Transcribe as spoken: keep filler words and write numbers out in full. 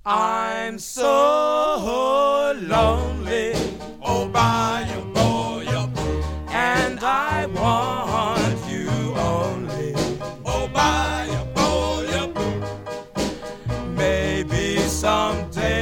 I'm so lonely. Oh, bye, boy, and I want you only. Oh, bye, boy, maybe someday